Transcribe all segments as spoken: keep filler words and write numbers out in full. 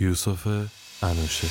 یوسف انوشه.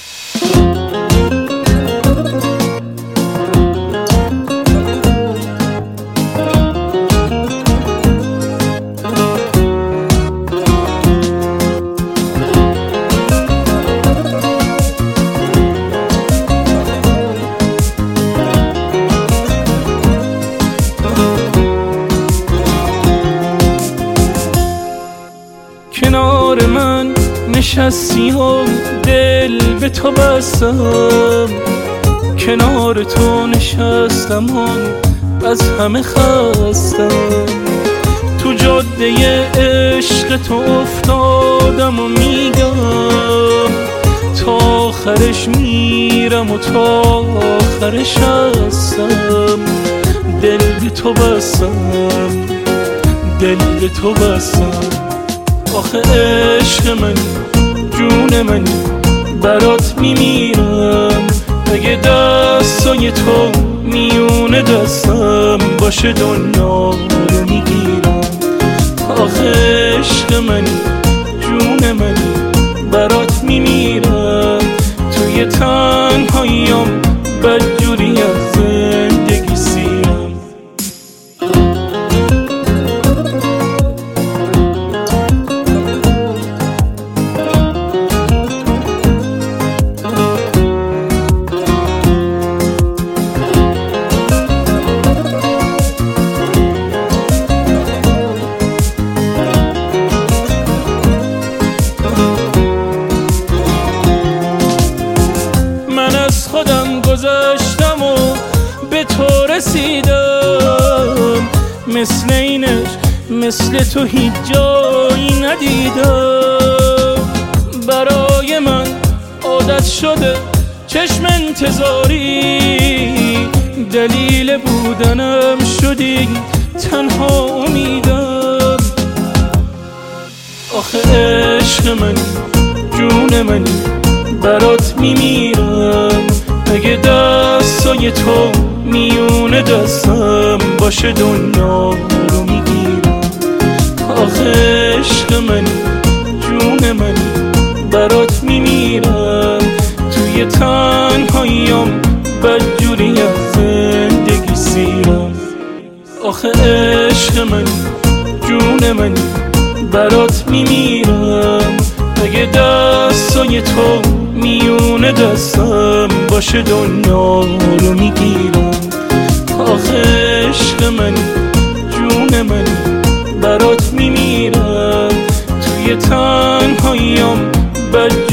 کنار من نشستی و دل به تو بستم، کنار تو نشستم و از همه خستم. تو جاده عشق تو افتادم و میگم تا آخرش میرم و تا آخرش هستم. دل به تو بستم، دل به تو بستم. آخه عشق من جون من برات میمیرم، اگه دستای تو میونه دستم باشه دنیا رو میگیرم. آخه عشق من جون من برات میمیرم، توی تنهاییم بدجوری از زندگی سیرم. خودم گذاشتم و به تو رسیدم، مثل اینش مثل تو هیچ جایی ندیدم. برای من عادت شده چشم انتظاری، دلیل بودنم شدی تنها امیدم. آخه عشق من جون من برات میمیرم، اگه دستای تو میونه دستم باشه دنیا رو میگیرم. آخه عشق من جون من برات میمیرم، توی تنهاییم بدجوری از زندگی سیرم. آخه عشق من جون من برات میمیرم، اگه دستای تو میونه دستم باشه دنیا رو میگیرم. آخه عشق من جون من برات میمیرم، توی تنهاییم بدجوری